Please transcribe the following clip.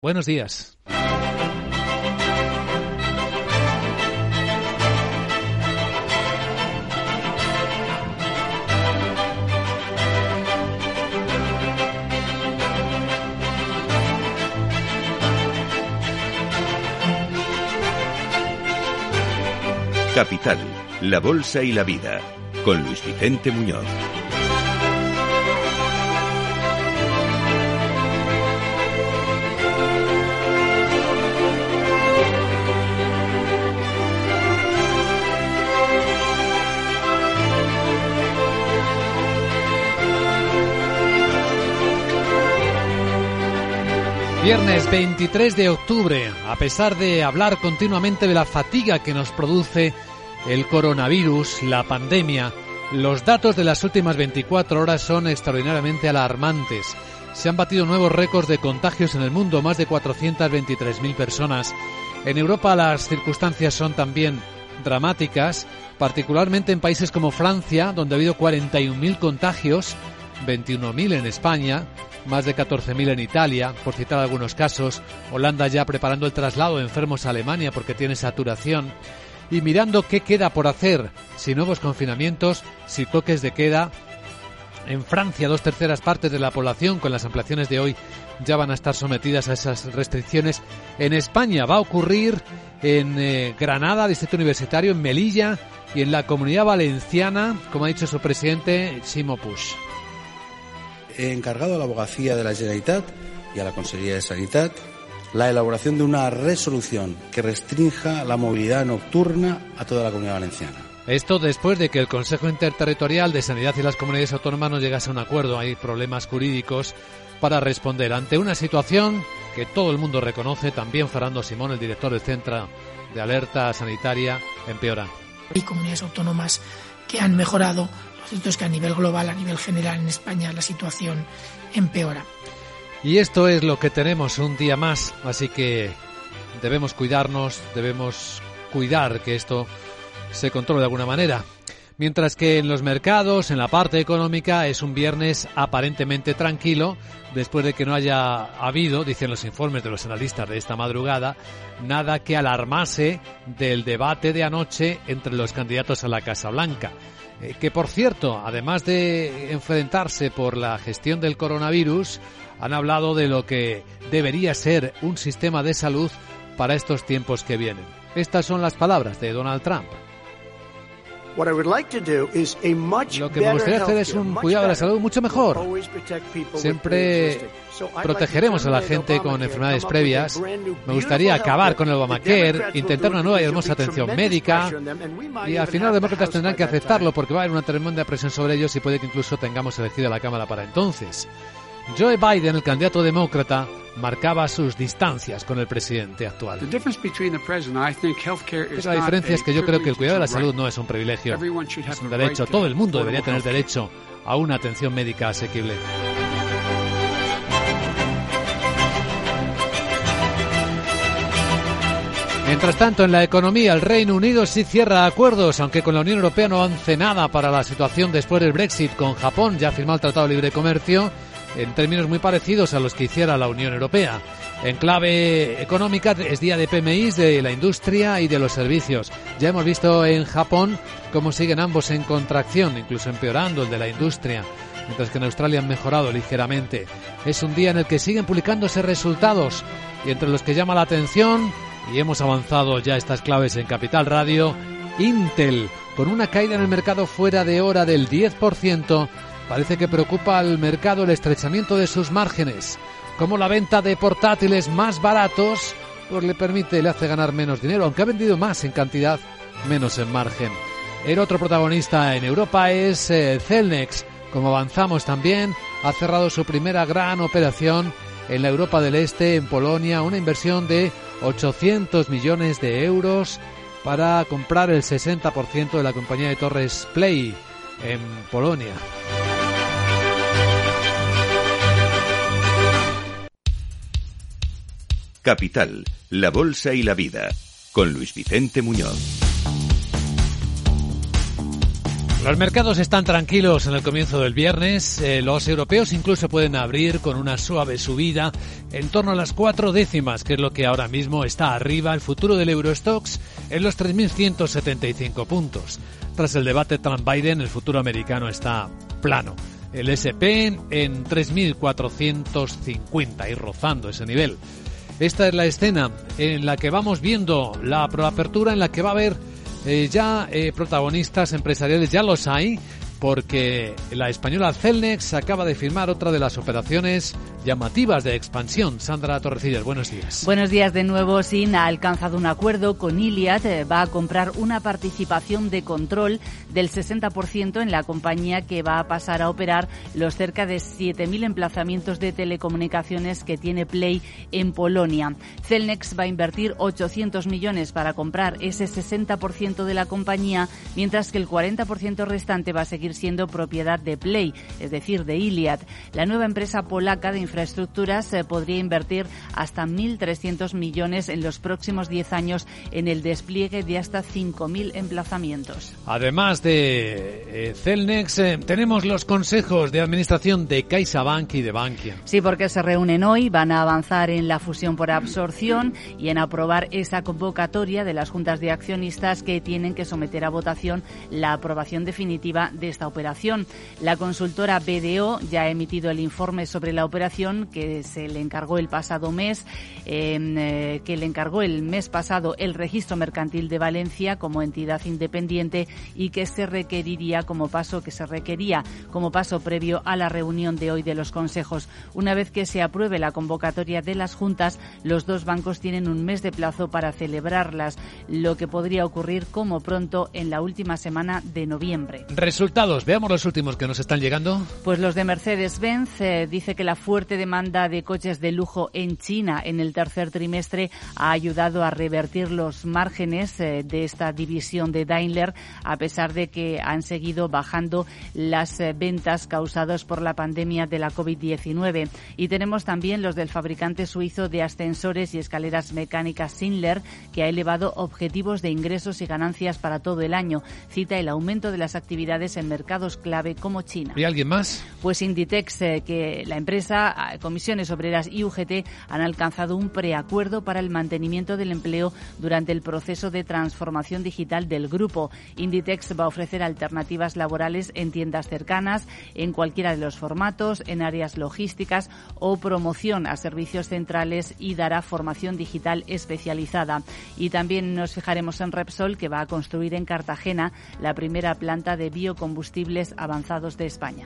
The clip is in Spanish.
Buenos días. Capital, la bolsa y la vida, con Luis Vicente Muñoz. Viernes 23 de octubre, a pesar de hablar continuamente de la fatiga que nos produce el coronavirus, la pandemia, los datos de las últimas 24 horas son extraordinariamente alarmantes. Se han batido nuevos récords de contagios en el mundo, más de 423.000 personas. En Europa las circunstancias son también dramáticas, particularmente en países como Francia, donde ha habido 41.000 contagios, 21.000 en España, más de 14.000 en Italia, por citar algunos casos. Holanda ya preparando el traslado de enfermos a Alemania porque tiene saturación. Y mirando qué queda por hacer, si nuevos confinamientos, si toques de queda. En Francia, 2/3 partes de la población, con las ampliaciones de hoy, ya van a estar sometidas a esas restricciones. En España va a ocurrir en Granada, Distrito Universitario, en Melilla y en la Comunidad Valenciana, como ha dicho su presidente, Ximo Puig. He encargado a la Abogacía de la Generalitat y a la Consellería de Sanidad la elaboración de una resolución que restrinja la movilidad nocturna a toda la Comunidad Valenciana. Esto después de que el Consejo Interterritorial de Sanidad y las comunidades autónomas no llegase a un acuerdo. Hay problemas jurídicos para responder ante una situación que todo el mundo reconoce. También Fernando Simón, el director del Centro de Alerta Sanitaria, empeora. Hay comunidades autónomas que han mejorado. Lo cierto es que a nivel global, a nivel general en España, la situación empeora. Y esto es lo que tenemos un día más, así que debemos cuidarnos, debemos cuidar que esto se controle de alguna manera. Mientras que en los mercados, en la parte económica, es un viernes aparentemente tranquilo, después de que no haya habido, dicen los informes de los analistas de esta madrugada, nada que alarmase del debate de anoche entre los candidatos a la Casa Blanca. Que, por cierto, además de enfrentarse por la gestión del coronavirus, han hablado de lo que debería ser un sistema de salud para estos tiempos que vienen. Estas son las palabras de Donald Trump. Lo que me gustaría hacer es un cuidado de la salud mucho mejor. Siempre protegeremos a la gente con enfermedades previas. Me gustaría acabar con el Obamacare, intentar una nueva y hermosa atención médica. Y al final los demócratas tendrán que aceptarlo porque va a haber una tremenda presión sobre ellos y puede que incluso tengamos elegida la Cámara para entonces. Joe Biden, el candidato demócrata, marcaba sus distancias con el presidente actual. La diferencia es que yo creo que el cuidado de la salud no es un privilegio, es un derecho. Todo el mundo debería tener derecho a una atención médica asequible. Mientras tanto, en la economía, el Reino Unido sí cierra acuerdos, aunque con la Unión Europea no avance nada para la situación después del Brexit. Con Japón ya ha firmado el Tratado de Libre Comercio en términos muy parecidos a los que hiciera la Unión Europea. En clave económica es día de PMIs de la industria y de los servicios. Ya hemos visto en Japón cómo siguen ambos en contracción, incluso empeorando el de la industria, mientras que en Australia han mejorado ligeramente. Es un día en el que siguen publicándose resultados y entre los que llama la atención, y hemos avanzado ya estas claves en Capital Radio, Intel, con una caída en el mercado fuera de hora del 10%, parece que preocupa al mercado el estrechamiento de sus márgenes. Como la venta de portátiles más baratos, pues le hace ganar menos dinero, aunque ha vendido más en cantidad, menos en margen. El otro protagonista en Europa es Cellnex. Como avanzamos también, ha cerrado su primera gran operación en la Europa del Este, en Polonia, una inversión de 800 millones de euros para comprar el 60% de la compañía de torres Play en Polonia. Capital, la bolsa y la vida, con Luis Vicente Muñoz. Los mercados están tranquilos en el comienzo del viernes. Los europeos incluso pueden abrir con una suave subida en torno a las 4 décimas, que es lo que ahora mismo está arriba el futuro del Eurostoxx en los 3.175 puntos. Tras el debate Trump-Biden, el futuro americano está plano. El S&P en 3.450 y rozando ese nivel. Esta es la escena en la que vamos viendo la proapertura, en la que va a haber protagonistas empresariales. Ya los hay, porque la española Celnex acaba de firmar otra de las operaciones llamativas de expansión. Sandra Torrecillas, buenos días. Buenos días de nuevo. SIN ha alcanzado un acuerdo con Iliad. Va a comprar una participación de control del 60% en la compañía, que va a pasar a operar los cerca de 7.000 emplazamientos de telecomunicaciones que tiene Play en Polonia. Celnex va a invertir 800 millones para comprar ese 60% de la compañía, mientras que el 40% restante va a seguir siendo propiedad de Play, es decir, de Iliad. La nueva empresa polaca de infraestructuras podría invertir hasta 1.300 millones en los próximos 10 años en el despliegue de hasta 5.000 emplazamientos. Además de Celnex, tenemos los consejos de administración de CaixaBank y de Bankia. Sí, porque se reúnen hoy, van a avanzar en la fusión por absorción y en aprobar esa convocatoria de las juntas de accionistas, que tienen que someter a votación la aprobación definitiva de esta operación. La consultora BDO ya ha emitido el informe sobre la operación, que se le encargó el pasado mes, pasado el Registro Mercantil de Valencia como entidad independiente, y que se requería como paso previo a la reunión de hoy de los consejos. Una vez que se apruebe la convocatoria de las juntas, los dos bancos tienen un mes de plazo para celebrarlas, lo que podría ocurrir como pronto en la última semana de noviembre. Resultados, veamos los últimos que nos están llegando. Pues los de Mercedes-Benz. Dice que la fuerte demanda de coches de lujo en China en el tercer trimestre ha ayudado a revertir los márgenes de esta división de Daimler, a pesar de que han seguido bajando las ventas causadas por la pandemia de la COVID-19. Y tenemos también los del fabricante suizo de ascensores y escaleras mecánicas Schindler, que ha elevado objetivos de ingresos y ganancias para todo el año. Cita el aumento de las actividades en mercados clave como China. ¿Y alguien más? Pues Inditex, que la empresa, Comisiones Obreras y UGT han alcanzado un preacuerdo para el mantenimiento del empleo durante el proceso de transformación digital del grupo. Inditex va a ofrecer alternativas laborales en tiendas cercanas, en cualquiera de los formatos, en áreas logísticas o promoción a servicios centrales, y dará formación digital especializada. Y también nos fijaremos en Repsol, que va a construir en Cartagena la primera planta de biocombustibles avanzados de España.